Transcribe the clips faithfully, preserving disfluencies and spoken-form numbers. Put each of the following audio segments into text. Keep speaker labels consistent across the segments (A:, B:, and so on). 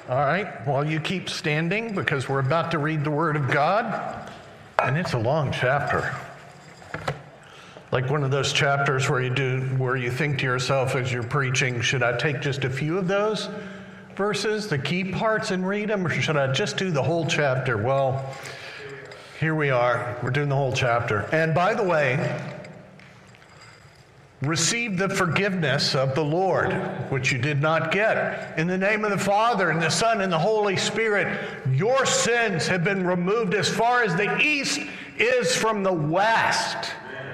A: All right, well, you keep standing because we're about to read the Word of God, and it's a long chapter. Like one of those chapters where you do, where you think to yourself as you're preaching, should I take just a few of those verses, the key parts, and read them, or should I just do the whole chapter? Well, here we are. We're doing the whole chapter. And by the way, receive the forgiveness of the Lord, which you did not get. In the name of the Father, and the Son, and the Holy Spirit, your sins have been removed as far as the east is from the west.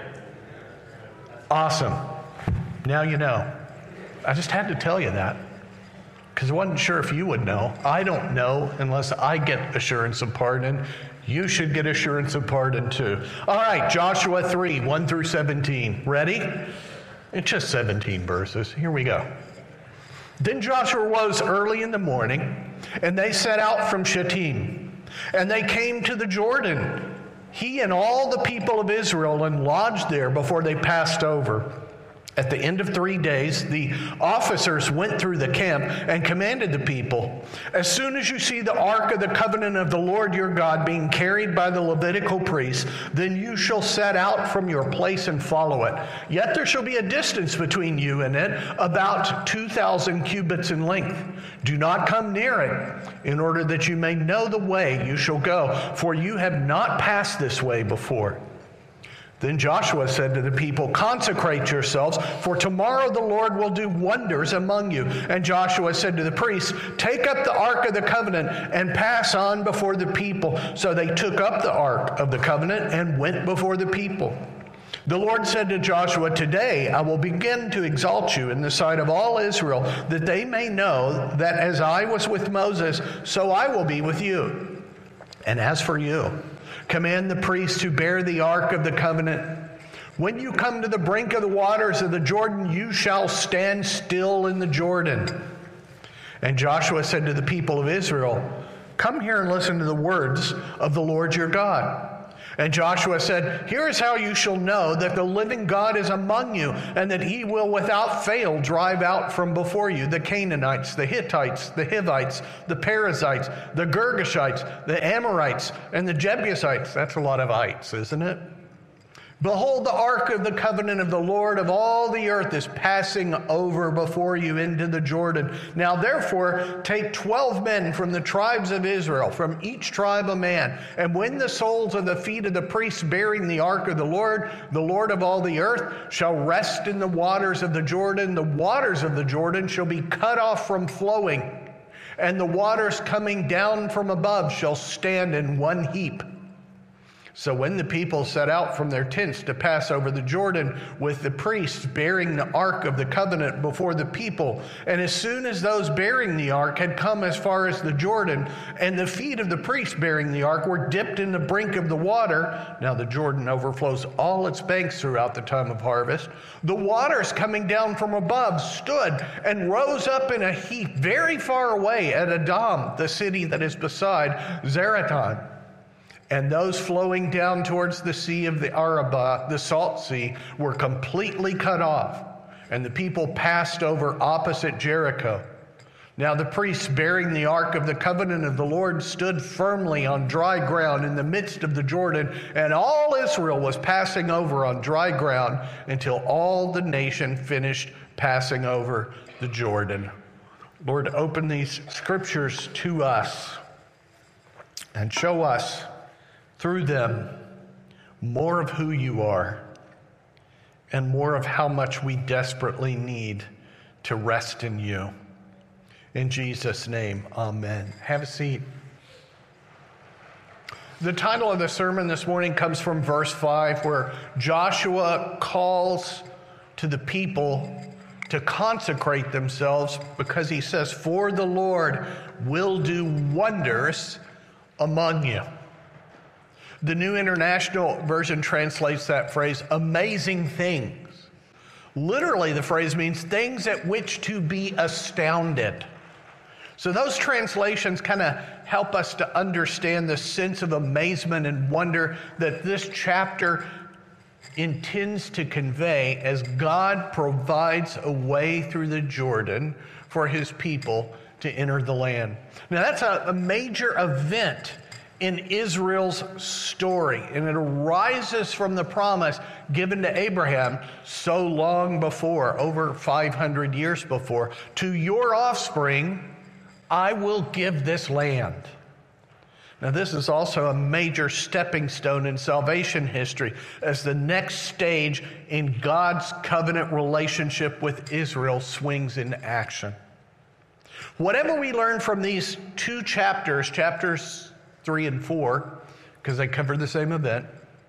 A: Awesome. Now you know. I just had to tell you that, because I wasn't sure if you would know. I don't know unless I get assurance of pardon. You should get assurance of pardon too. All right, Joshua three, one through seventeen. Ready? It's just seventeen verses. Here we go. Then Joshua rose early in the morning, and they set out from Shittim. And they came to the Jordan, he and all the people of Israel, and lodged there before they passed over. At the end of three days, the officers went through the camp and commanded the people, as soon as you see the ark of the covenant of the Lord your God being carried by the Levitical priests, then you shall set out from your place and follow it. Yet there shall be a distance between you and it, about two thousand cubits in length. Do not come near it, in order that you may know the way you shall go, for you have not passed this way before. Then Joshua said to the people, consecrate yourselves, for tomorrow the Lord will do wonders among you. And Joshua said to the priests, take up the ark of the covenant and pass on before the people. So they took up the ark of the covenant and went before the people. The Lord said to Joshua, today I will begin to exalt you in the sight of all Israel, that they may know that as I was with Moses, so I will be with you. And as for you, command the priests to bear the ark of the covenant. When you come to the brink of the waters of the Jordan, you shall stand still in the Jordan. And Joshua said to the people of Israel, come here and listen to the words of the Lord your God. And Joshua said, here is how you shall know that the living God is among you, and that he will without fail drive out from before you the Canaanites, the Hittites, the Hivites, the Perizzites, the Girgashites, the Amorites, and the Jebusites. That's a lot of ites, isn't it? Behold, the ark of the covenant of the Lord of all the earth is passing over before you into the Jordan. Now therefore, take twelve men from the tribes of Israel, from each tribe a man. And when the soles of the feet of the priests bearing the ark of the Lord, the Lord of all the earth, shall rest in the waters of the Jordan, the waters of the Jordan shall be cut off from flowing, and the waters coming down from above shall stand in one heap. So when the people set out from their tents to pass over the Jordan with the priests bearing the ark of the covenant before the people, and as soon as those bearing the ark had come as far as the Jordan, and the feet of the priests bearing the ark were dipped in the brink of the water, now the Jordan overflows all its banks throughout the time of harvest, the waters coming down from above stood and rose up in a heap very far away at Adam, the city that is beside Zaretan. And those flowing down towards the sea of the Arabah, the salt sea, were completely cut off, and the people passed over opposite Jericho. Now the priests bearing the ark of the covenant of the Lord stood firmly on dry ground in the midst of the Jordan, and all Israel was passing over on dry ground until all the nation finished passing over the Jordan. Lord, open these scriptures to us and show us through them more of who you are and more of how much we desperately need to rest in you. In Jesus' name, amen. Have a seat. The title of the sermon this morning comes from verse five, where Joshua calls to the people to consecrate themselves because he says, for the Lord will do wonders among you. The New International Version translates that phrase, amazing things. Literally, the phrase means things at which to be astounded. So those translations kind of help us to understand the sense of amazement and wonder that this chapter intends to convey as God provides a way through the Jordan for his people to enter the land. Now that's a, a major event in Israel's story, and it arises from the promise given to Abraham so long before, over five hundred years before. To your offspring, I will give this land. Now, this is also a major stepping stone in salvation history as the next stage in God's covenant relationship with Israel swings into action. Whatever we learn from these two chapters, chapters three and four, because they cover the same event,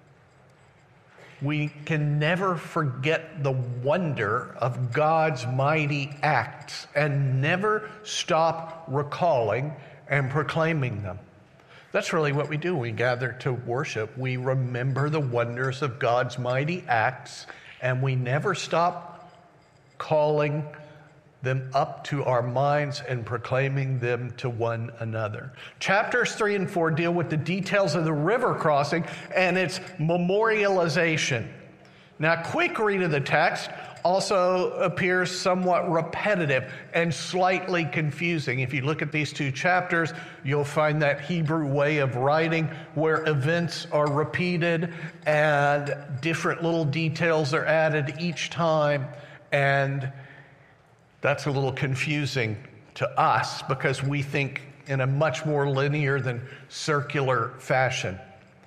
A: we can never forget the wonder of God's mighty acts and never stop recalling and proclaiming them. That's really what we do when we gather to worship. We remember the wonders of God's mighty acts, and we never stop calling them up to our minds and proclaiming them to one another. Chapters three and four deal with the details of the river crossing and its memorialization. Now, a quick read of the text also appears somewhat repetitive and slightly confusing. If you look at these two chapters, you'll find that Hebrew way of writing where events are repeated and different little details are added each time, and that's a little confusing to us because we think in a much more linear than circular fashion.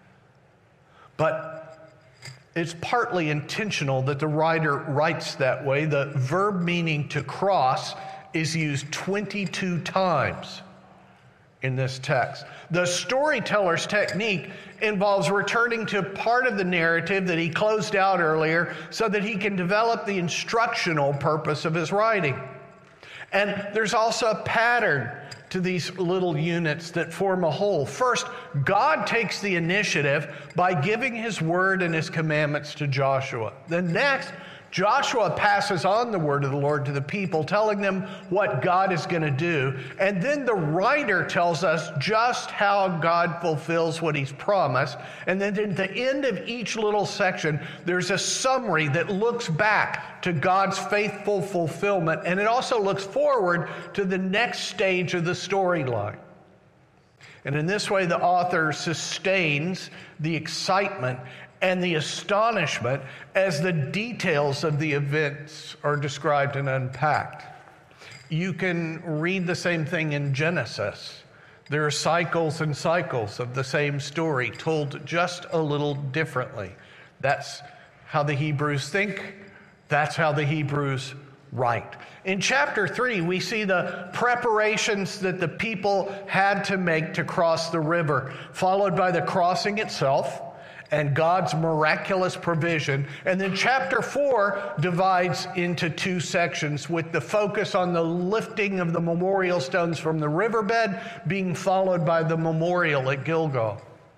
A: But it's partly intentional that the writer writes that way. The verb meaning to cross is used twenty-two times in this text. The storyteller's technique involves returning to part of the narrative that he closed out earlier so that he can develop the instructional purpose of his writing. And there's also a pattern to these little units that form a whole. First, God takes the initiative by giving his word and his commandments to Joshua. Then next, Joshua passes on the word of the Lord to the people, telling them what God is going to do. And then the writer tells us just how God fulfills what he's promised. And then at the end of each little section, there's a summary that looks back to God's faithful fulfillment. And it also looks forward to the next stage of the storyline. And in this way, the author sustains the excitement and the astonishment as the details of the events are described and unpacked. You can read the same thing in Genesis. There are cycles and cycles of the same story told just a little differently. That's how the Hebrews think. That's how the Hebrews write. In chapter three, we see the preparations that the people had to make to cross the river, followed by the crossing itself and God's miraculous provision. And then chapter four divides into two sections with the focus on the lifting of the memorial stones from the riverbed being followed by the memorial at Gilgal.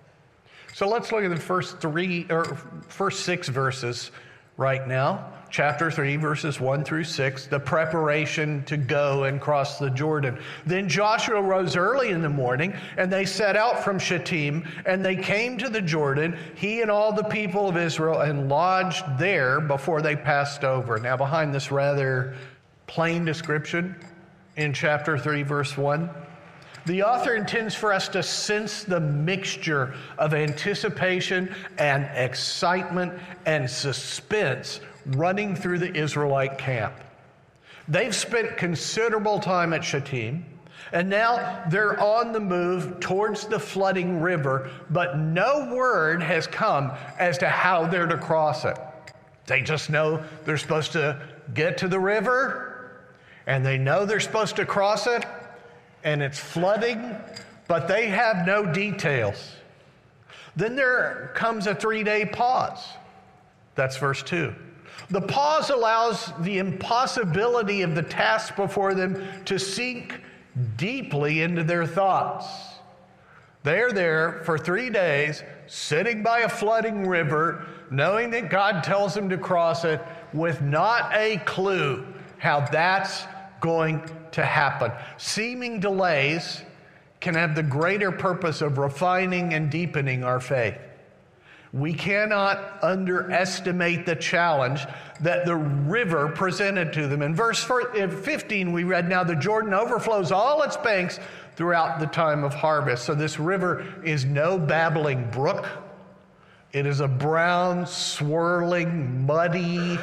A: So let's look at the first three or first six verses right now. Chapter three, verses one through six, the preparation to go and cross the Jordan. Then Joshua rose early in the morning, and they set out from Shittim, and they came to the Jordan, he and all the people of Israel, and lodged there before they passed over. Now, behind this rather plain description in chapter three, verse one, the author intends for us to sense the mixture of anticipation and excitement and suspense running through the Israelite camp. They've spent considerable time at Shittim, and now they're on the move towards the flooding river, but no word has come as to how they're to cross it. They just know they're supposed to get to the river, and they know they're supposed to cross it, and it's flooding, but they have no details. Then there comes a three-day pause. That's verse two. The pause allows the impossibility of the task before them to sink deeply into their thoughts. They're there for three days, sitting by a flooding river, knowing that God tells them to cross it, with not a clue how that's going to happen. Seeming delays can have the greater purpose of refining and deepening our faith. We cannot underestimate the challenge that the river presented to them. In verse fifteen, we read, "Now the Jordan overflows all its banks throughout the time of harvest." So this river is no babbling brook. It is a brown, swirling, muddy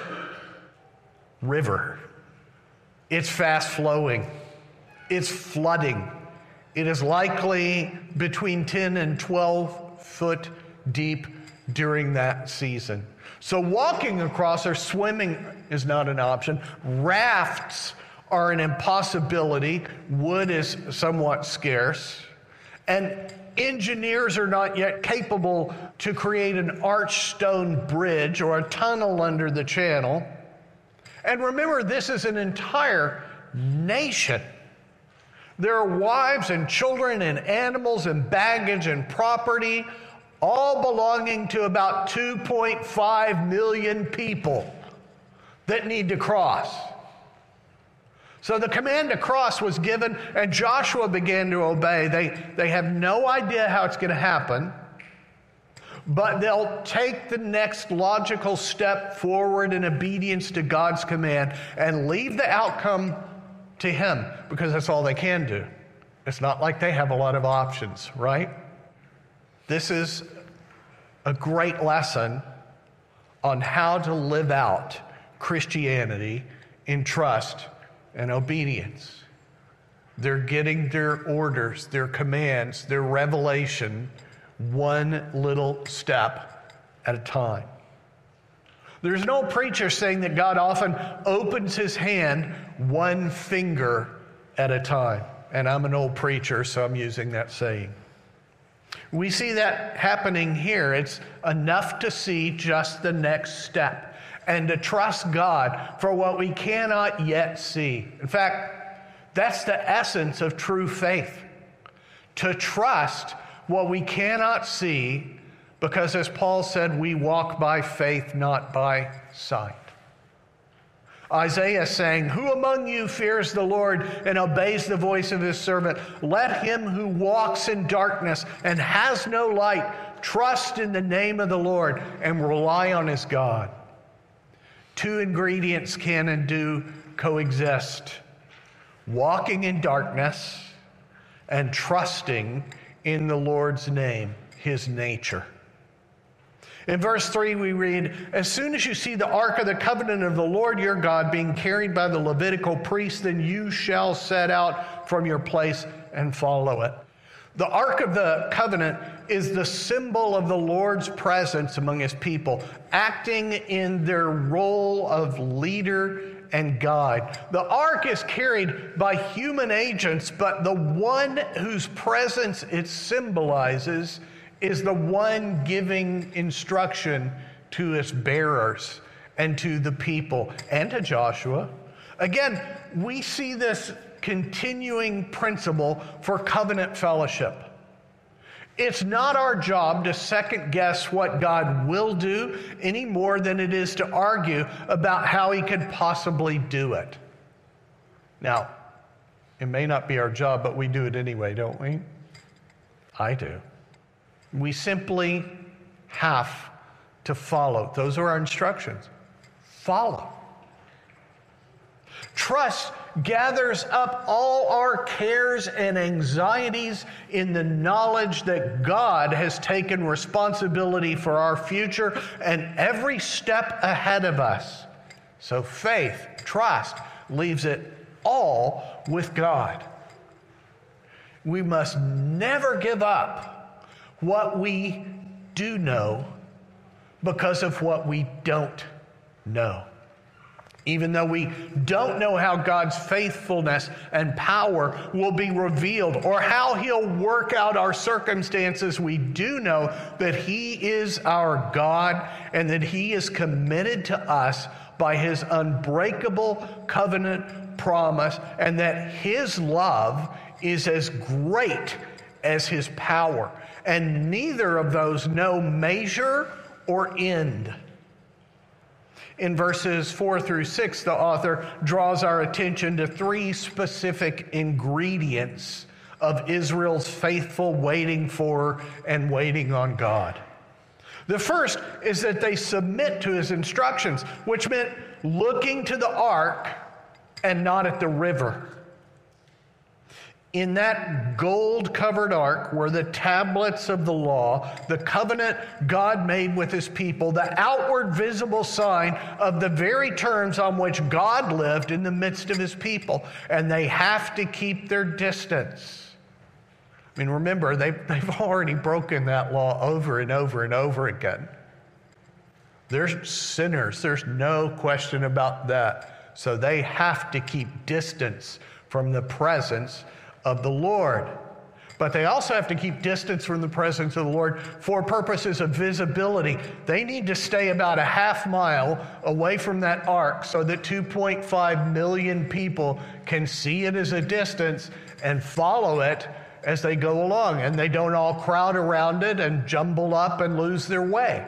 A: river. It's fast flowing. It's flooding. It is likely between ten and twelve foot deep during that season. So walking across or swimming is not an option. Rafts are an impossibility. Wood is somewhat scarce. And engineers are not yet capable to create an arched stone bridge or a tunnel under the channel. And remember, this is an entire nation. There are wives and children and animals and baggage and property, all belonging to about two point five million people that need to cross. So the command to cross was given, and Joshua began to obey. They, they have no idea how it's going to happen, but they'll take the next logical step forward in obedience to God's command and leave the outcome to Him, because that's all they can do. It's not like they have a lot of options, right? This is a great lesson on how to live out Christianity in trust and obedience. They're getting their orders, their commands, their revelation, one little step at a time. There's no preacher saying that God often opens His hand one finger at a time. And I'm an old preacher, so I'm using that saying. We see that happening here. It's enough to see just the next step and to trust God for what we cannot yet see. In fact, that's the essence of true faith. To trust what we cannot see, because as Paul said, we walk by faith, not by sight. Isaiah saying, "Who among you fears the Lord and obeys the voice of His servant? Let him who walks in darkness and has no light trust in the name of the Lord and rely on his God." Two ingredients can and do coexist: walking in darkness and trusting in the Lord's name, His nature. In verse three, we read, "As soon as you see the ark of the covenant of the Lord your God being carried by the Levitical priests, then you shall set out from your place and follow it." The ark of the covenant is the symbol of the Lord's presence among His people, acting in their role of leader and guide. The ark is carried by human agents, but the one whose presence it symbolizes is the one giving instruction to its bearers and to the people and to Joshua. Again, we see this continuing principle for covenant fellowship. It's not our job to second guess what God will do any more than it is to argue about how He could possibly do it. Now, it may not be our job, but we do it anyway, don't we? I do. We simply have to follow. Those are our instructions. Follow. Trust gathers up all our cares and anxieties in the knowledge that God has taken responsibility for our future and every step ahead of us. So faith, trust, leaves it all with God. We must never give up what we do know because of what we don't know. Even though we don't know how God's faithfulness and power will be revealed or how He'll work out our circumstances, we do know that He is our God and that He is committed to us by His unbreakable covenant promise, and that His love is as great as His power. And neither of those know measure or end. In verses four through six, the author draws our attention to three specific ingredients of Israel's faithful waiting for and waiting on God. The first is that they submit to his instructions, which meant looking to the ark and not at the river. In that gold-covered ark were the tablets of the law, the covenant God made with his people, the outward visible sign of the very terms on which God lived in the midst of his people. And they have to keep their distance. I mean, remember, they've, they've already broken that law over and over and over again. They're sinners. There's no question about that. So they have to keep distance from the presence of the Lord. But they also have to keep distance from the presence of the Lord for purposes of visibility. They need to stay about a half mile away from that ark so that two point five million people can see it as a distance and follow it as they go along, and they don't all crowd around it and jumble up and lose their way.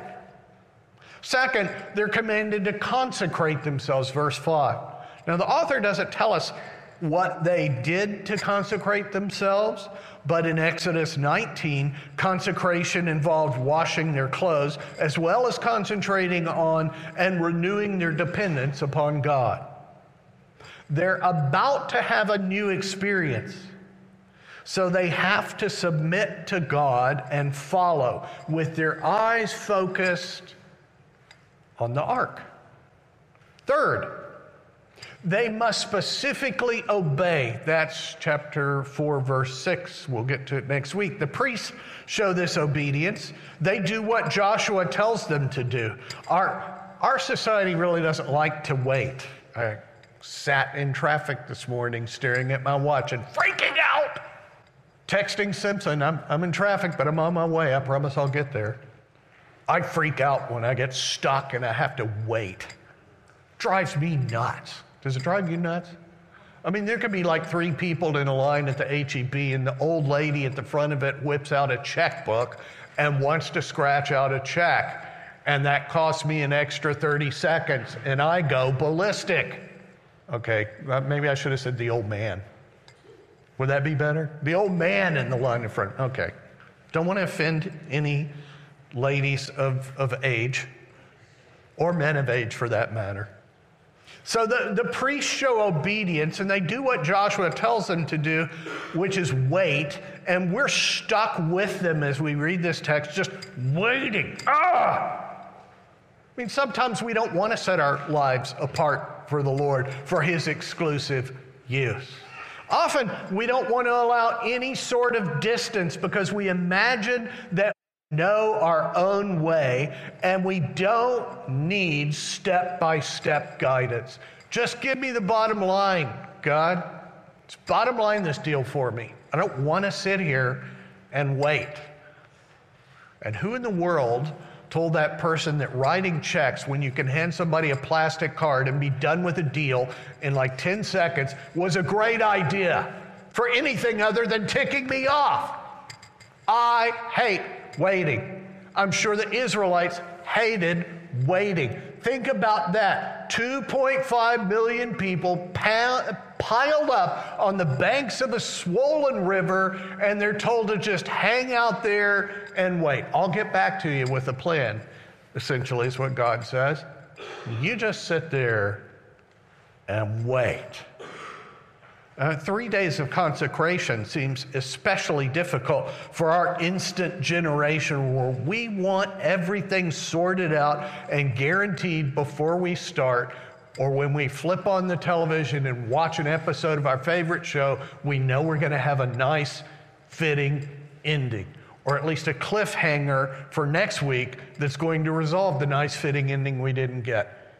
A: Second, they're commanded to consecrate themselves, verse five. Now, the author doesn't tell us what they did to consecrate themselves, but in Exodus nineteen, consecration involved washing their clothes, as well as concentrating on and renewing their dependence upon God. They're about to have a new experience, so they have to submit to God and follow with their eyes focused on the ark. Third, they must specifically obey. That's chapter four, verse six. We'll get to it next week. The priests show this obedience. They do what Joshua tells them to do. Our, our society really doesn't like to wait. I sat in traffic this morning staring at my watch and freaking out, texting Simpson, I'm, I'm in traffic, but I'm on my way. I promise I'll get there. I freak out when I get stuck and I have to wait. Drives me nuts. Does it drive you nuts? I mean, there could be like three people in a line at the H E B, and the old lady at the front of it whips out a checkbook and wants to scratch out a check. And that costs me an extra thirty seconds, and I go ballistic. Okay, maybe I should have said the old man. Would that be better? The old man in the line in front. Okay. Don't want to offend any ladies of, of age, or men of age for that matter. So the, the priests show obedience, and they do what Joshua tells them to do, which is wait. And we're stuck with them as we read this text, just waiting. Ah! I mean, sometimes we don't want to set our lives apart for the Lord for his exclusive use. Often we don't want to allow any sort of distance because we imagine that know our own way, and we don't need step-by-step guidance. Just give me the bottom line, God. It's bottom line this deal for me. I don't want to sit here and wait. And who in the world told that person that writing checks when you can hand somebody a plastic card and be done with a deal in like ten seconds was a great idea for anything other than ticking me off? I hate waiting. I'm sure the Israelites hated waiting. Think about that. two point five million people piled up on the banks of a swollen river, and they're told to just hang out there and wait. I'll get back to you with a plan, essentially, is what God says. You just sit there and wait. Uh, three days of consecration seems especially difficult for our instant generation where we want everything sorted out and guaranteed before we start, or when we flip on the television and watch an episode of our favorite show, we know we're going to have a nice, fitting ending, or at least a cliffhanger for next week that's going to resolve the nice, fitting ending we didn't get.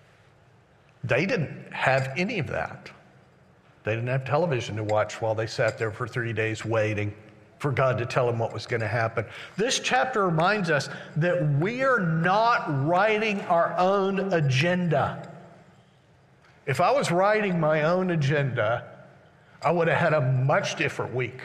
A: They didn't have any of that. They didn't have television to watch while they sat there for three days waiting for God to tell them what was going to happen. This chapter reminds us that we are not writing our own agenda. If I was writing my own agenda, I would have had a much different week.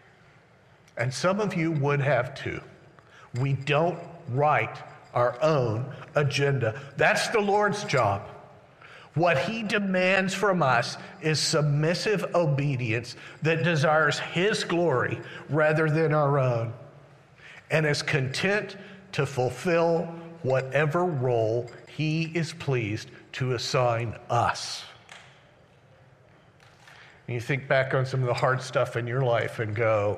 A: And some of you would have too. We don't write our own agenda. That's the Lord's job. What he demands from us is submissive obedience that desires his glory rather than our own, and is content to fulfill whatever role he is pleased to assign us. And you think back on some of the hard stuff in your life and go,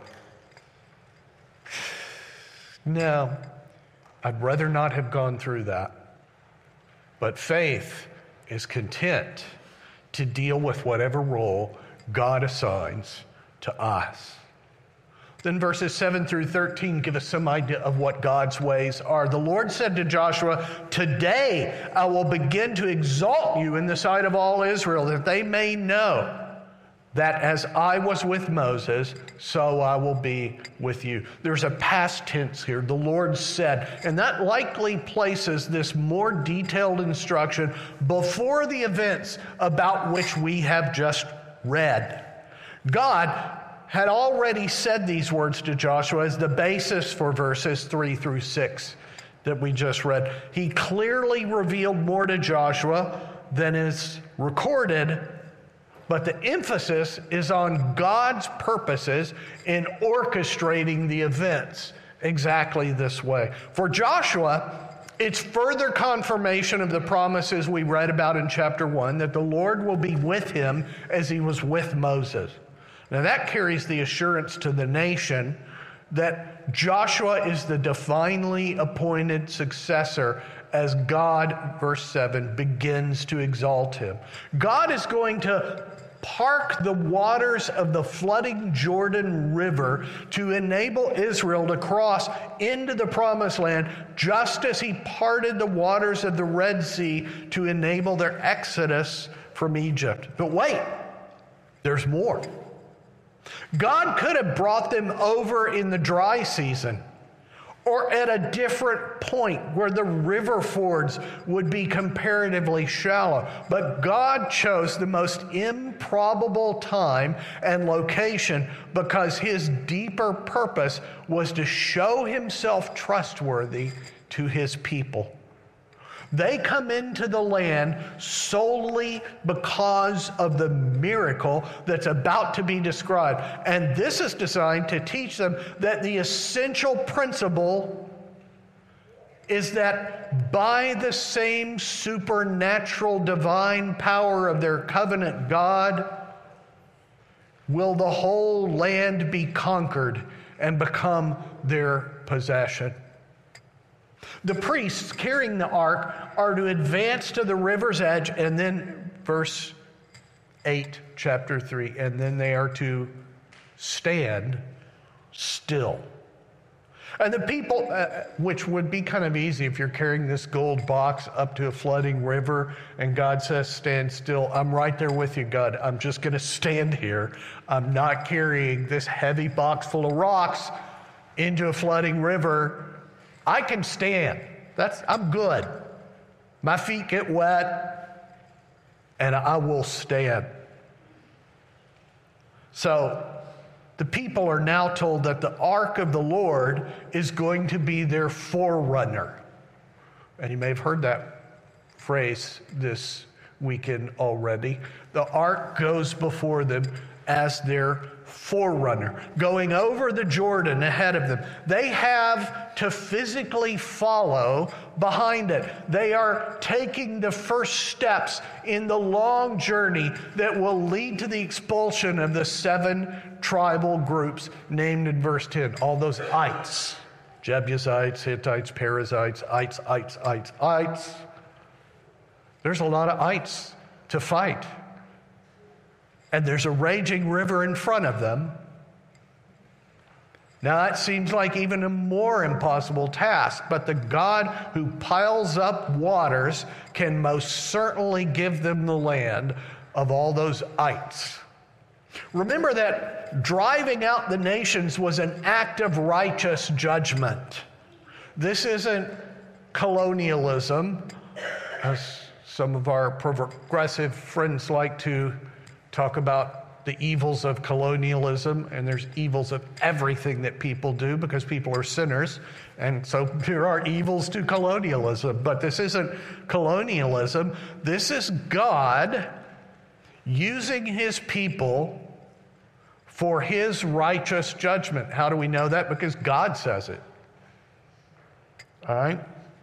A: no, I'd rather not have gone through that. But faith is content to deal with whatever role God assigns to us. Then verses seven through thirteen give us some idea of what God's ways are. The Lord said to Joshua, "Today I will begin to exalt you in the sight of all Israel, that they may know that as I was with Moses, so I will be with you." There's a past tense here. The Lord said, and that likely places this more detailed instruction before the events about which we have just read. God had already said these words to Joshua as the basis for verses three through six that we just read. He clearly revealed more to Joshua than is recorded, but the emphasis is on God's purposes in orchestrating the events exactly this way. For Joshua, it's further confirmation of the promises we read about in chapter one, that the Lord will be with him as he was with Moses. Now that carries the assurance to the nation that Joshua is the divinely appointed successor as God, verse seven, begins to exalt him. God is going to park the waters of the flooding Jordan River to enable Israel to cross into the promised land, just as he parted the waters of the Red Sea to enable their exodus from Egypt. But wait, there's more. God could have brought them over in the dry season, or at a different point where the river fords would be comparatively shallow. But God chose the most improbable time and location because his deeper purpose was to show himself trustworthy to his people. They come into the land solely because of the miracle that's about to be described. And this is designed to teach them that the essential principle is that by the same supernatural divine power of their covenant God, will the whole land be conquered and become their possession. The priests carrying the ark are to advance to the river's edge, and then verse eight, chapter three, and then they are to stand still. And the people, uh, which would be kind of easy if you're carrying this gold box up to a flooding river and God says, stand still. I'm right there with you, God. I'm just going to stand here. I'm not carrying this heavy box full of rocks into a flooding river. I can stand. That's, I'm good. My feet get wet, and I will stand. So the people are now told that the ark of the Lord is going to be their forerunner. And you may have heard that phrase this weekend already. The ark goes before them as their forerunner, going over the Jordan ahead of them. They have to physically follow behind it. They are taking the first steps in the long journey that will lead to the expulsion of the seven tribal groups named in verse ten. All those ites, Jebusites, Hittites, Perizzites, ites, ites, ites, ites. There's a lot of ites to fight. And there's a raging river in front of them. Now that seems like even a more impossible task, but the God who piles up waters can most certainly give them the land of all those ites. Remember that driving out the nations was an act of righteous judgment. This isn't colonialism, as some of our progressive friends like to talk about the evils of colonialism, and there's evils of everything that people do because people are sinners, and so there are evils to colonialism. But this isn't colonialism. This is God using his people for his righteous judgment. How do we know that? Because God says it. All right?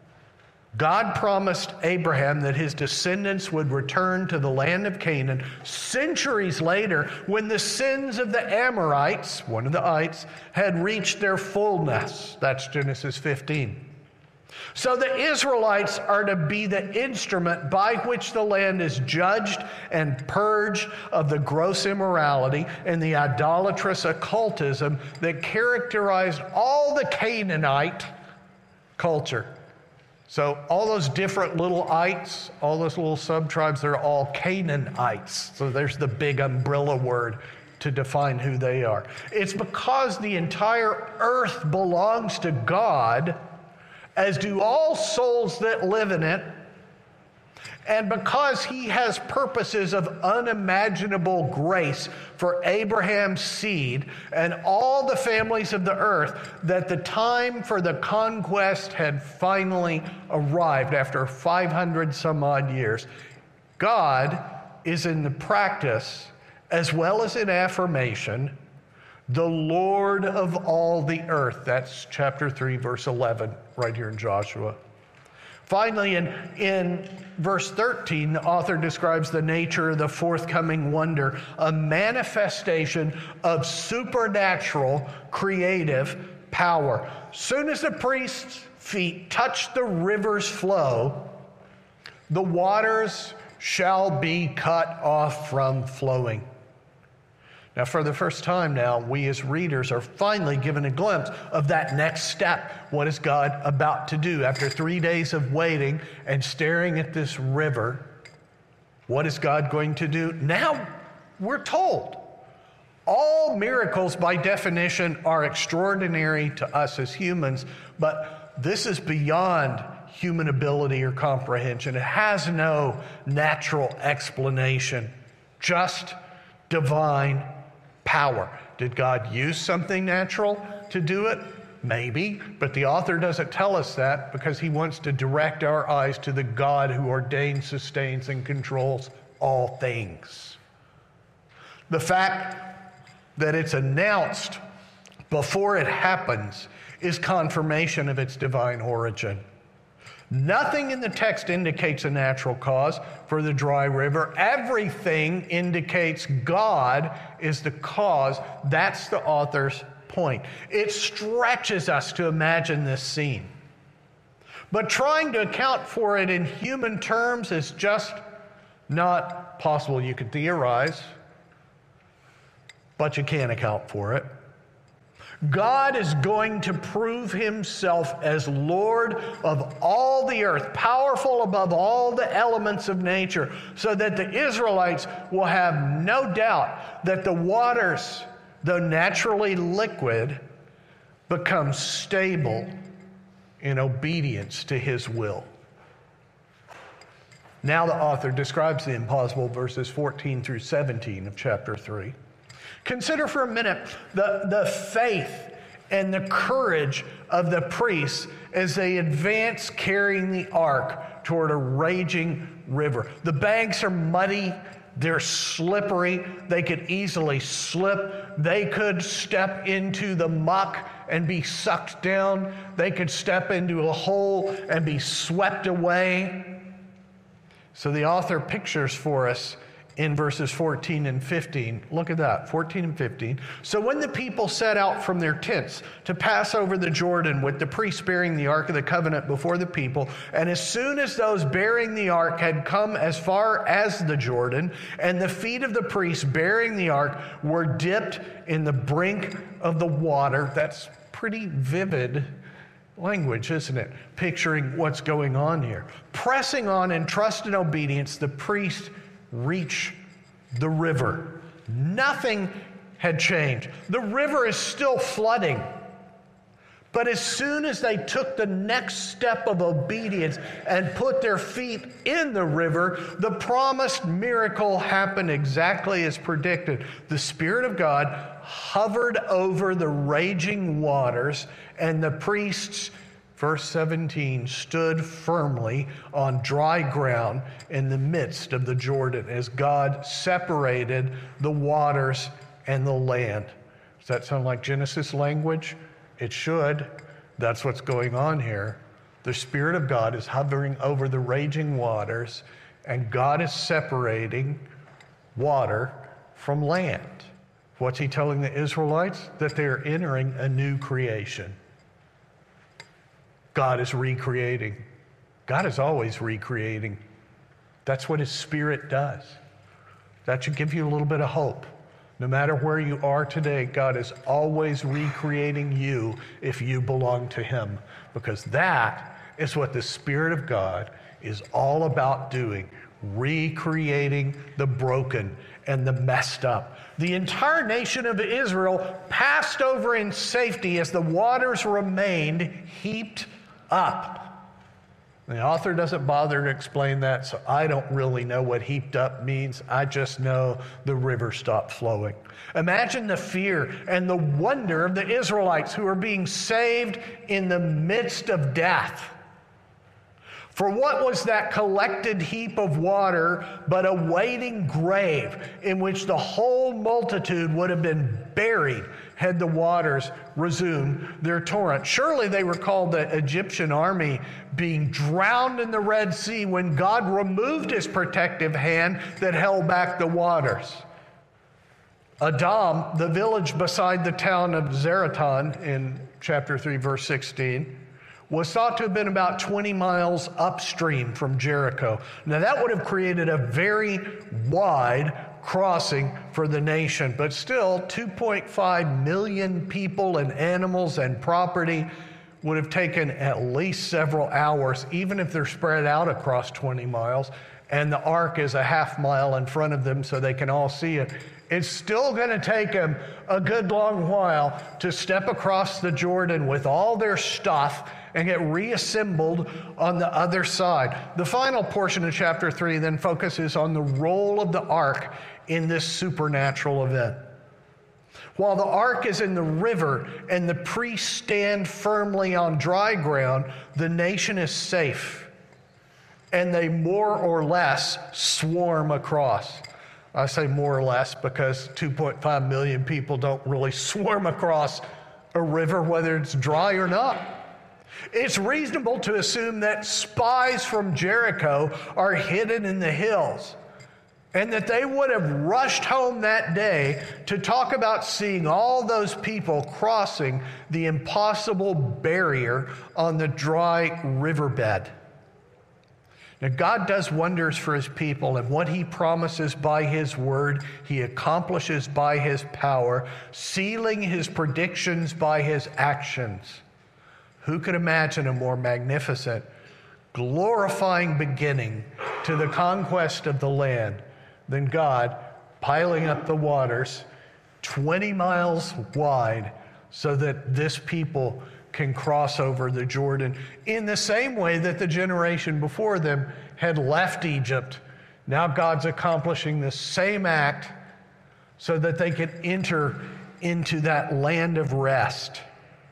A: God promised Abraham that his descendants would return to the land of Canaan centuries later when the sins of the Amorites, one of the ites, had reached their fullness. That's Genesis fifteen. So the Israelites are to be the instrument by which the land is judged and purged of the gross immorality and the idolatrous occultism that characterized all the Canaanite culture. So all those different little ites, all those little sub-tribes, they're all Canaanites. So there's the big umbrella word to define who they are. It's because the entire earth belongs to God, as do all souls that live in it, and because he has purposes of unimaginable grace for Abraham's seed and all the families of the earth, that the time for the conquest had finally arrived after five hundred some odd years. God is in the practice, as well as in affirmation, the Lord of all the earth. That's chapter three, verse eleven, right here in Joshua. Finally, in, in verse thirteen, the author describes the nature of the forthcoming wonder, a manifestation of supernatural creative power. Soon as the priest's feet touch the river's flow, the waters shall be cut off from flowing. Now, for the first time now, we as readers are finally given a glimpse of that next step. What is God about to do? After three days of waiting and staring at this river, what is God going to do? Now we're told. All miracles, by definition, are extraordinary to us as humans, but this is beyond human ability or comprehension. It has no natural explanation, just divine power. Did God use something natural to do it? Maybe, but the author doesn't tell us that because he wants to direct our eyes to the God who ordains, sustains, and controls all things. The fact that it's announced before it happens is confirmation of its divine origin. Nothing in the text indicates a natural cause for the dry river. Everything indicates God is the cause. That's the author's point. It stretches us to imagine this scene. But trying to account for it in human terms is just not possible. You could theorize, but you can't account for it. God is going to prove himself as Lord of all the earth, powerful above all the elements of nature, so that the Israelites will have no doubt that the waters, though naturally liquid, become stable in obedience to his will. Now the author describes the impossible, verses fourteen through seventeen of chapter three. Consider for a minute the, the faith and the courage of the priests as they advance carrying the ark toward a raging river. The banks are muddy, they're slippery, they could easily slip. They could step into the muck and be sucked down. They could step into a hole and be swept away. So the author pictures for us in verses fourteen and fifteen. Look at that, fourteen and fifteen. So when the people set out from their tents to pass over the Jordan with the priests bearing the Ark of the Covenant before the people, and as soon as those bearing the Ark had come as far as the Jordan, and the feet of the priests bearing the Ark were dipped in the brink of the water. That's pretty vivid language, isn't it? Picturing what's going on here. Pressing on in trust and obedience, the priests reach the river. Nothing had changed. The river is still flooding. But as soon as they took the next step of obedience and put their feet in the river, the promised miracle happened exactly as predicted. The Spirit of God hovered over the raging waters, and the priests, verse seventeen, stood firmly on dry ground in the midst of the Jordan as God separated the waters and the land. Does that sound like Genesis language? It should. That's what's going on here. The Spirit of God is hovering over the raging waters, and God is separating water from land. What's he telling the Israelites? That they're entering a new creation. God is recreating. God is always recreating. That's what his Spirit does. That should give you a little bit of hope. No matter where you are today, God is always recreating you if you belong to him, because that is what the Spirit of God is all about doing, recreating the broken and the messed up. The entire nation of Israel passed over in safety as the waters remained heaped up. The author doesn't bother to explain that, so I don't really know what heaped up means. I just know the river stopped flowing. Imagine the fear and the wonder of the Israelites who are being saved in the midst of death. For what was that collected heap of water but a waiting grave in which the whole multitude would have been buried had the waters resumed their torrent? Surely they recalled the Egyptian army being drowned in the Red Sea when God removed his protective hand that held back the waters. Adam, the village beside the town of Zaretan in chapter three, verse sixteen, was thought to have been about twenty miles upstream from Jericho. Now that would have created a very wide crossing for the nation, but still two point five million people and animals and property would have taken at least several hours, even if they're spread out across twenty miles, and the ark is a half mile in front of them so they can all see it. It's still going to take them a good long while to step across the Jordan with all their stuff and get reassembled on the other side. The final portion of chapter three then focuses on the role of the ark in this supernatural event. While the ark is in the river and the priests stand firmly on dry ground, the nation is safe, and they more or less swarm across. I say more or less because two point five million people don't really swarm across a river, whether it's dry or not. It's reasonable to assume that spies from Jericho are hidden in the hills, and that they would have rushed home that day to talk about seeing all those people crossing the impossible barrier on the dry riverbed. Now, God does wonders for his people, and what he promises by his word, he accomplishes by his power, sealing his predictions by his actions. Who could imagine a more magnificent, glorifying beginning to the conquest of the land than God piling up the waters twenty miles wide so that this people can cross over the Jordan in the same way that the generation before them had left Egypt. Now God's accomplishing the same act so that they could enter into that land of rest.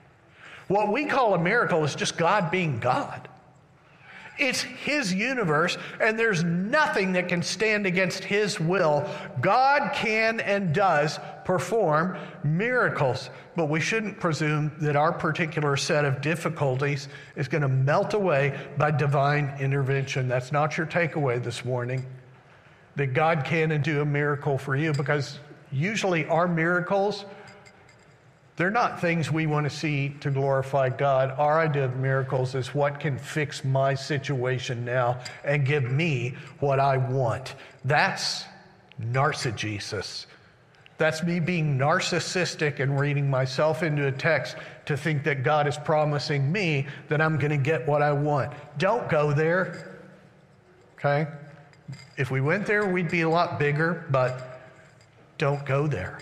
A: What we call a miracle is just God being God. It's his universe, and there's nothing that can stand against his will. God can and does perform miracles, but we shouldn't presume that our particular set of difficulties is going to melt away by divine intervention. That's not your takeaway this morning, that God can and do a miracle for you, because usually our miracles, they're not things we want to see to glorify God. Our idea of miracles is what can fix my situation now and give me what I want. That's narcigesis. That's me being narcissistic and reading myself into a text to think that God is promising me that I'm going to get what I want. Don't go there, okay? If we went there, we'd be a lot bigger, but don't go there.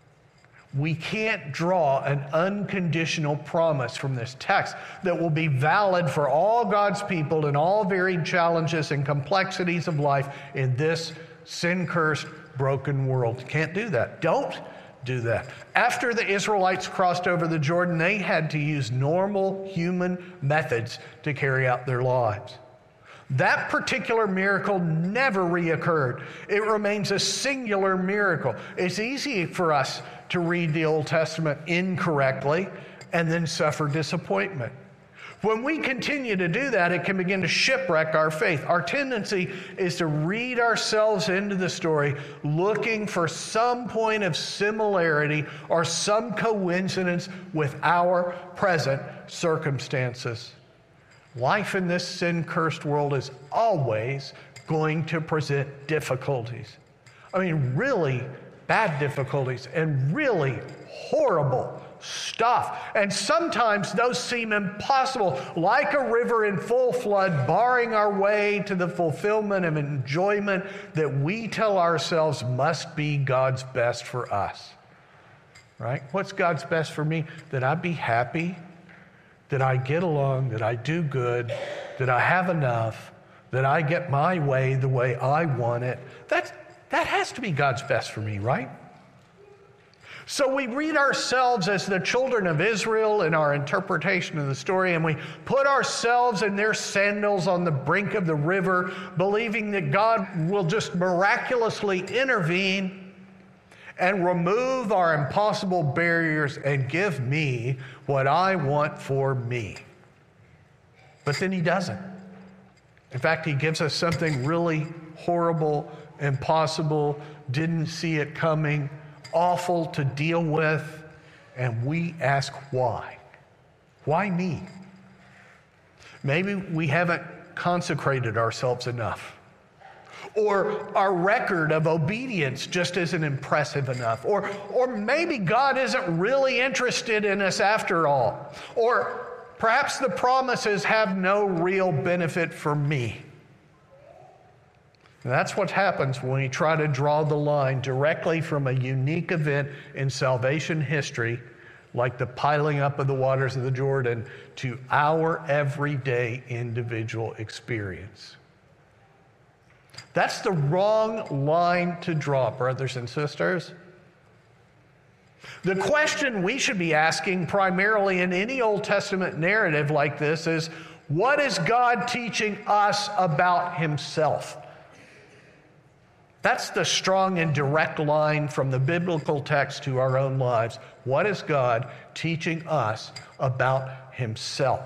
A: We can't draw an unconditional promise from this text that will be valid for all God's people in all varied challenges and complexities of life in this sin-cursed, broken world. Can't do that. Don't do that. After the Israelites crossed over the Jordan, they had to use normal human methods to carry out their lives. That particular miracle never reoccurred. It remains a singular miracle. It's easy for us to read the Old Testament incorrectly and then suffer disappointment. When we continue to do that, it can begin to shipwreck our faith. Our tendency is to read ourselves into the story looking for some point of similarity or some coincidence with our present circumstances. Life in this sin-cursed world is always going to present difficulties. I mean, really bad difficulties and really horrible stuff. And sometimes those seem impossible, like a river in full flood, barring our way to the fulfillment of enjoyment that we tell ourselves must be God's best for us. Right? What's God's best for me? That I be happy, that I get along, that I do good, that I have enough, that I get my way the way I want it. That's, that has to be God's best for me, right? So we read ourselves as the children of Israel in our interpretation of the story, and we put ourselves in their sandals on the brink of the river, believing that God will just miraculously intervene and remove our impossible barriers and give me what I want for me. But then he doesn't. In fact, he gives us something really horrible, impossible, didn't see it coming, awful to deal with, and we ask why. Why me? Maybe we haven't consecrated ourselves enough. Or our record of obedience just isn't impressive enough. Or, or maybe God isn't really interested in us after all. Or perhaps the promises have no real benefit for me. And that's what happens when we try to draw the line directly from a unique event in salvation history, like the piling up of the waters of the Jordan, to our everyday individual experience. That's the wrong line to draw, brothers and sisters. The question we should be asking primarily in any Old Testament narrative like this is, what is God teaching us about himself? That's the strong and direct line from the biblical text to our own lives. What is God teaching us about himself?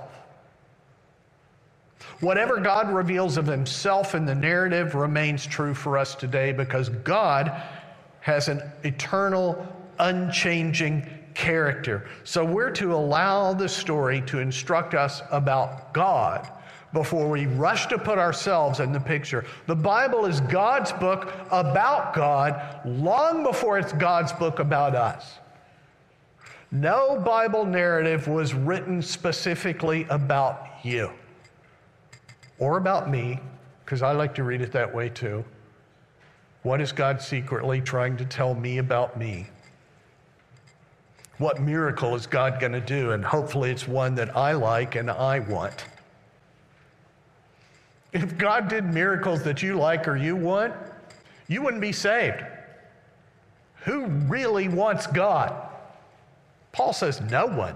A: Whatever God reveals of himself in the narrative remains true for us today, because God has an eternal, unchanging character. So we're to allow the story to instruct us about God before we rush to put ourselves in the picture. The Bible is God's book about God long before it's God's book about us. No Bible narrative was written specifically about you or about me, because I like to read it that way too. What is God secretly trying to tell me about me? What miracle is God going to do? And hopefully it's one that I like and I want. If God did miracles that you like or you want, you wouldn't be saved. Who really wants God? Paul says no one.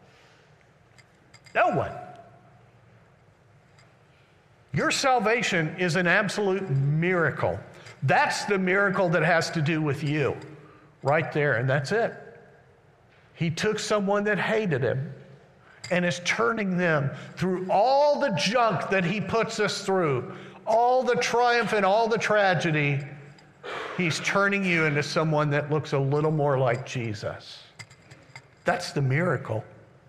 A: No one. Your salvation is an absolute miracle. That's the miracle that has to do with you. Right there, and that's it. He took someone that hated him and is turning them through all the junk that he puts us through, all the triumph and all the tragedy. He's turning you into someone that looks a little more like Jesus. That's the miracle.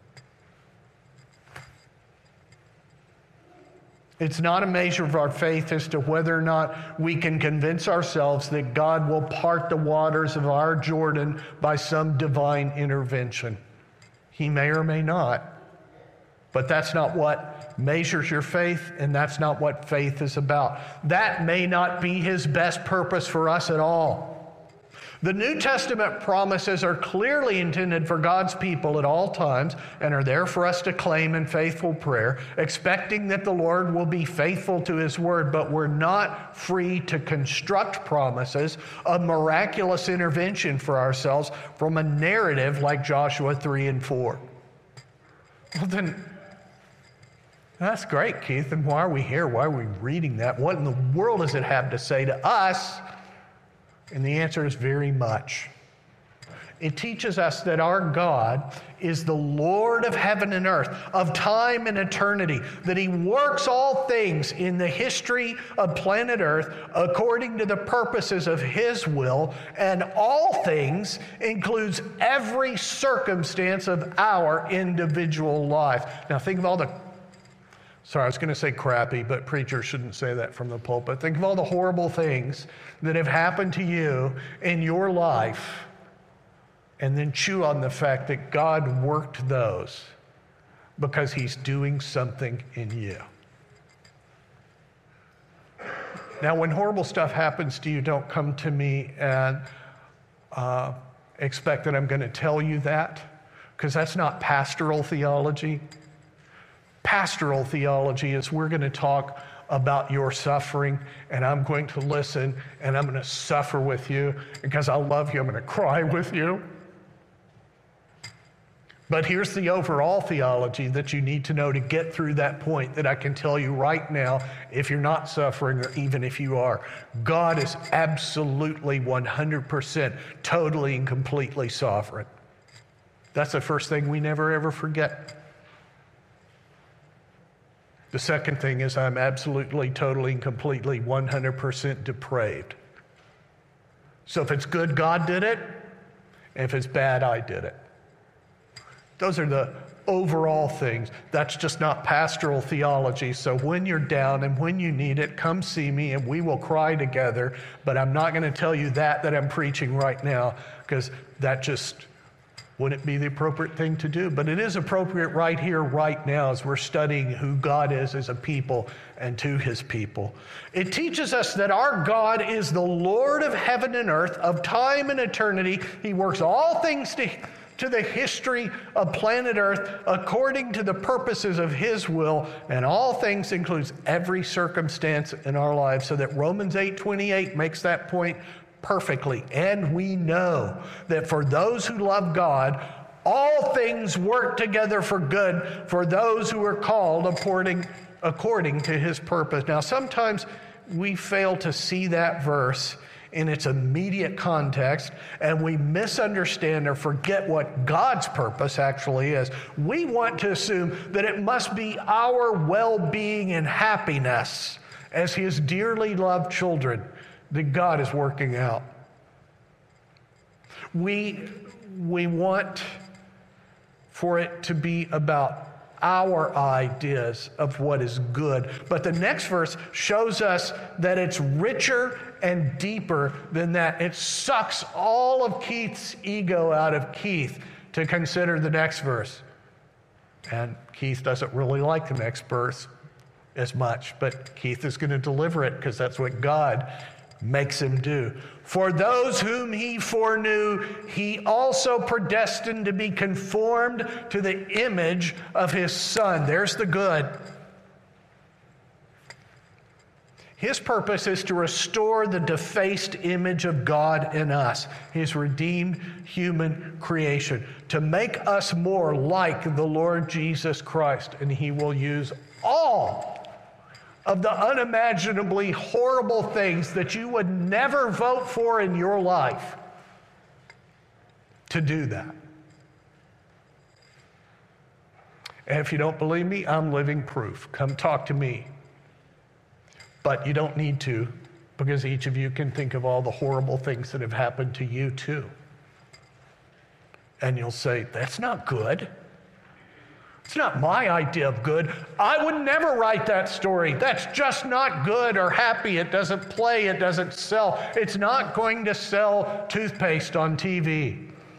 A: It's not a measure of our faith as to whether or not we can convince ourselves that God will part the waters of our Jordan by some divine intervention. He may or may not. But that's not what measures your faith, and that's not what faith is about. That may not be his best purpose for us at all. The New Testament promises are clearly intended for God's people at all times and are there for us to claim in faithful prayer, expecting that the Lord will be faithful to his word, but we're not free to construct promises of miraculous intervention for ourselves from a narrative like Joshua three and four. Well, then, that's great, Keith, and why are we here? Why are we reading that? What in the world does it have to say to us? And the answer is very much. It teaches us that our God is the Lord of heaven and earth, of time and eternity, that he works all things in the history of planet Earth according to the purposes of his will, and all things includes every circumstance of our individual life. Now think of all the Sorry, I was going to say crappy, but preachers shouldn't say that from the pulpit. Think of all the horrible things that have happened to you in your life, and then chew on the fact that God worked those because he's doing something in you. Now, when horrible stuff happens to you, don't come to me and uh, expect that I'm going to tell you that, because that's not pastoral theology. Pastoral theology is we're going to talk about your suffering, and I'm going to listen, and I'm going to suffer with you because I love you. I'm going to cry with you. But here's the overall theology that you need to know to get through that point that I can tell you right now, if you're not suffering or even if you are. God is absolutely one hundred percent, totally and completely sovereign. That's the first thing we never ever forget. The second thing is I'm absolutely, totally, and completely one hundred percent depraved. So if it's good, God did it. And if it's bad, I did it. Those are the overall things. That's just not pastoral theology. So when you're down and when you need it, come see me and we will cry together. But I'm not going to tell you that that I'm preaching right now, because that just wouldn't be the appropriate thing to do. But it is appropriate right here, right now, as we're studying who God is as a people and to his people. It teaches us that our God is the Lord of heaven and earth, of time and eternity. He works all things to, to the history of planet Earth according to the purposes of his will, and all things includes every circumstance in our lives, so that Romans eight twenty-eight makes that point perfectly. And we know that for those who love God, all things work together for good for those who are called according, according to his purpose. Now, sometimes we fail to see that verse in its immediate context, and we misunderstand or forget what God's purpose actually is. We want to assume that it must be our well-being and happiness as his dearly loved children that God is working out. We, we want for it to be about our ideas of what is good. But the next verse shows us that it's richer and deeper than that. It sucks all of Keith's ego out of Keith to consider the next verse. And Keith doesn't really like the next verse as much, but Keith is going to deliver it because that's what God makes him do. For those whom he foreknew, he also predestined to be conformed to the image of his Son. There's the good. His purpose is to restore the defaced image of God in us, his redeemed human creation, to make us more like the Lord Jesus Christ. And he will use all of the unimaginably horrible things that you would never vote for in your life to do that. And if you don't believe me, I'm living proof. Come talk to me. But you don't need to, because each of you can think of all the horrible things that have happened to you too. And you'll say, that's not good. It's not my idea of good. I would never write that story. That's just not good or happy. It doesn't play. It doesn't sell. It's not going to sell toothpaste on T V.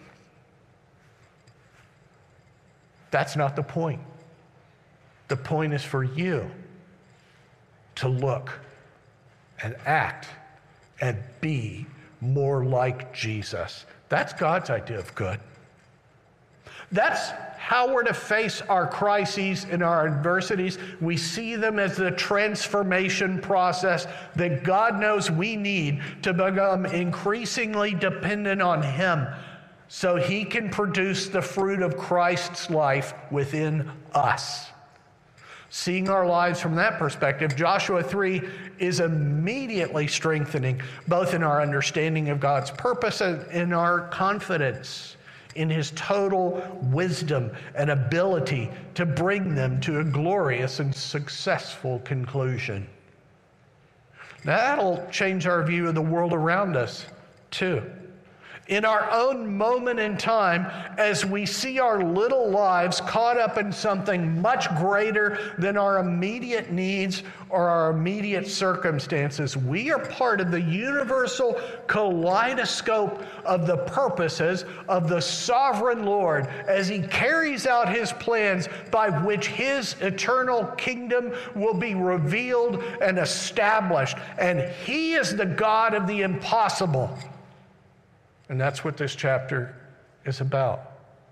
A: That's not the point. The point is for you to look and act and be more like Jesus. That's God's idea of good. That's how we're to face our crises and our adversities. We see them as the transformation process that God knows we need to become increasingly dependent on him so he can produce the fruit of Christ's life within us. Seeing our lives from that perspective, Joshua three is immediately strengthening, both in our understanding of God's purpose and in our confidence in his total wisdom and ability to bring them to a glorious and successful conclusion. Now, that'll change our view of the world around us, too. In our own moment in time, as we see our little lives caught up in something much greater than our immediate needs or our immediate circumstances, we are part of the universal kaleidoscope of the purposes of the sovereign Lord as he carries out his plans by which his eternal kingdom will be revealed and established. And he is the God of the impossible. And that's what this chapter is about.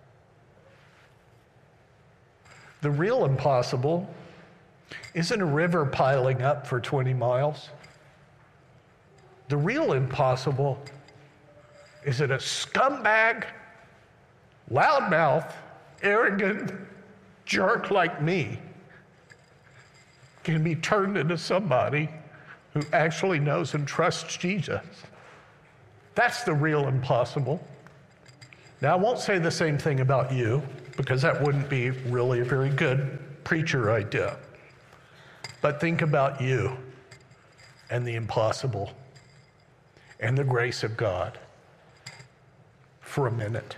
A: The real impossible isn't a river piling up for twenty miles. The real impossible is that a scumbag, loudmouth, arrogant jerk like me can be turned into somebody who actually knows and trusts Jesus. That's the real impossible. Now, I won't say the same thing about you, because that wouldn't be really a very good preacher idea. But think about you and the impossible and the grace of God for a minute.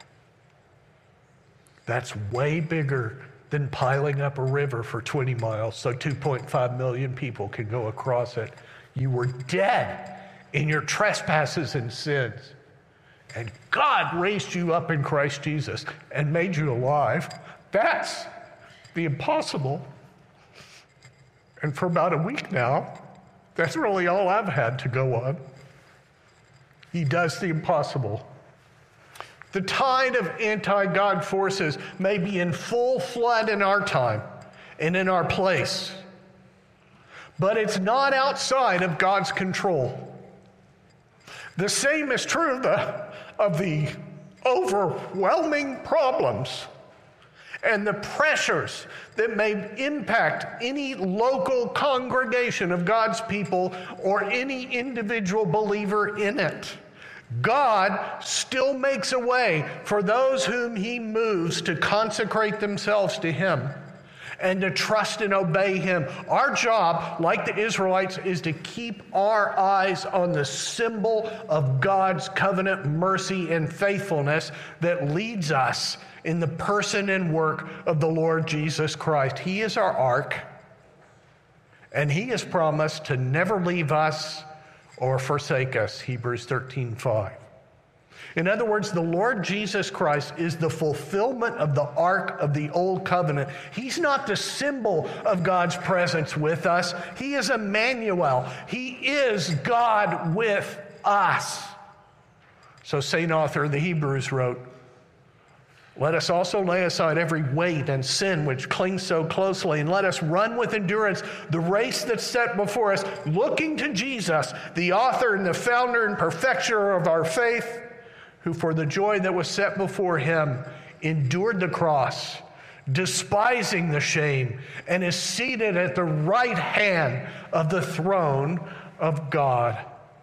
A: That's way bigger than piling up a river for twenty miles so two point five million people can go across it. You were dead in your trespasses and sins. And God raised you up in Christ Jesus and made you alive. That's the impossible. And for about a week now, that's really all I've had to go on. He does the impossible. The tide of anti-God forces may be in full flood in our time and in our place, but it's not outside of God's control. The same is true of the, of the overwhelming problems and the pressures that may impact any local congregation of God's people or any individual believer in it. God still makes a way for those whom he moves to consecrate themselves to him and to trust and obey him. Our job, like the Israelites, is to keep our eyes on the symbol of God's covenant mercy and faithfulness that leads us in the person and work of the Lord Jesus Christ. He is our ark, and he has promised to never leave us or forsake us, Hebrews thirteen five. In other words, the Lord Jesus Christ is the fulfillment of the ark of the old covenant. He's not the symbol of God's presence with us. He is Emmanuel. He is God with us. So Saint Author of the Hebrews wrote, "Let us also lay aside every weight and sin which clings so closely, and let us run with endurance the race that's set before us, looking to Jesus, the author and the founder and perfecter of our faith, who for the joy that was set before him endured the cross, despising the shame, and is seated at the right hand of the throne of God."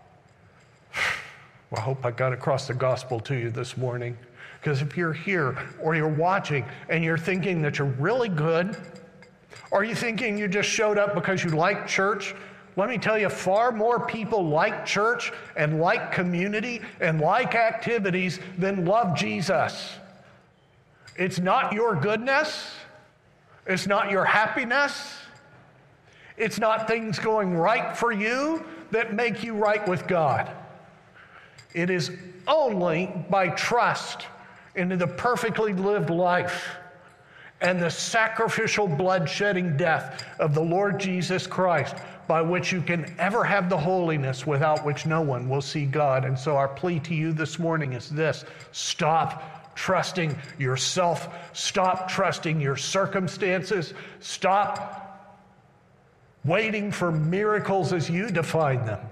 A: Well, I hope I got across the gospel to you this morning. Because if you're here or you're watching and you're thinking that you're really good, or you're thinking you just showed up because you like church, let me tell you, far more people like church and like community and like activities than love Jesus. It's not your goodness. It's not your happiness. It's not things going right for you that make you right with God. It is only by trust into the perfectly lived life and the sacrificial blood-shedding death of the Lord Jesus Christ by which you can ever have the holiness without which no one will see God. And so our plea to you this morning is this: stop trusting yourself. Stop trusting your circumstances. Stop waiting for miracles as you define them,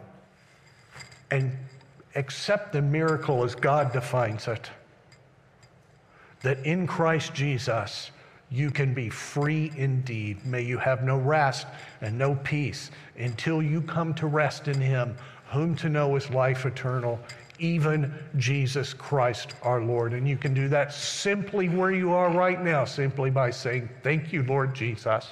A: and accept the miracle as God defines it. That in Christ Jesus, you can be free indeed. May you have no rest and no peace until you come to rest in him, whom to know is life eternal, even Jesus Christ our Lord. And you can do that simply where you are right now, simply by saying, thank you, Lord Jesus,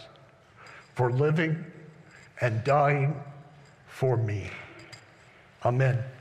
A: for living and dying for me. Amen.